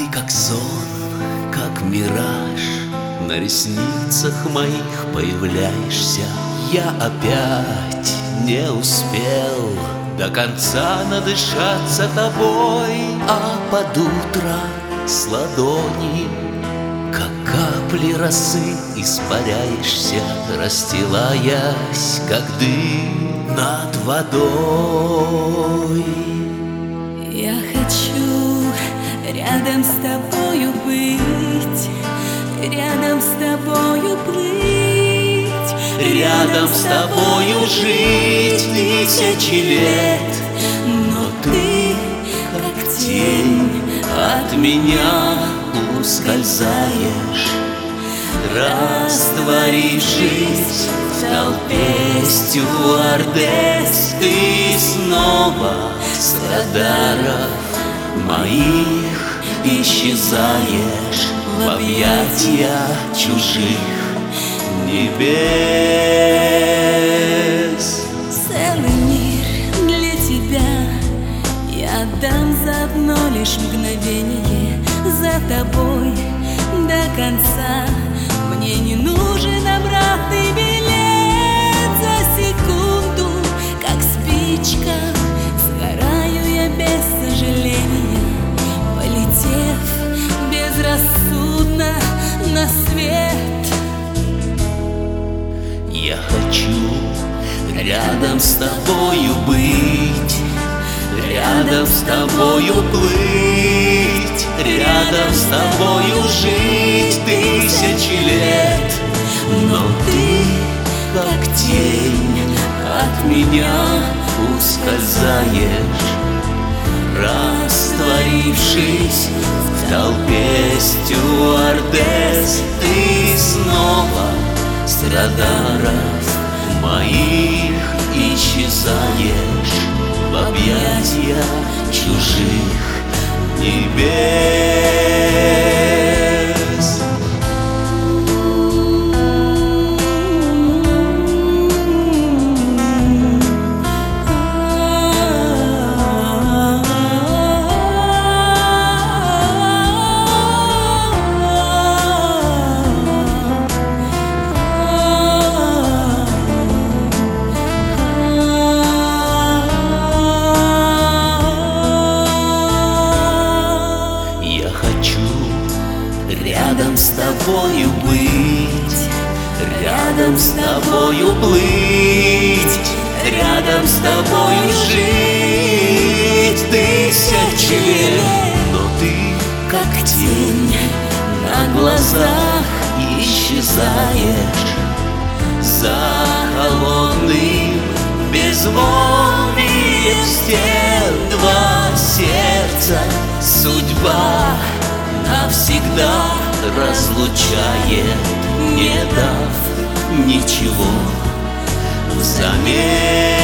Ты как сон, как мираж, на ресницах моих появляешься. Я опять не успел до конца надышаться тобой, а под утро с ладони, как капли росы, испаряешься, расстилаясь, как дым над водой. Я хочу рядом с тобою быть, рядом с тобою плыть, рядом с тобою жить тысячи лет. Но ты, как тень, от меня ускользаешь, растворившись в толпе стюардесс. Ты снова с радаров моих исчезаешь в объятия чужих небес. Целый мир для тебя я отдам за одно лишь мгновение, за тобой до конца. Мне не нужен обратный билет, за секунду, как спичка, сгораю я без сожаления, полетев безрассудно на свет. Я хочу рядом с тобою быть, рядом с тобою плыть, рядом с тобою жить тысячи лет. Но ты, как тень, от меня ускользаешь, растворившись в толпе стюардесс. Ты снова с радаров моих исчезаешь в объятия чужих небес. Рядом с тобою быть, рядом с тобою плыть, рядом с тобою жить тысячи лет. Но ты, как тень, на глазах исчезаешь за холодным безмолвием стен. Два сердца, судьба навсегда разлучает, не дав ничего взамен.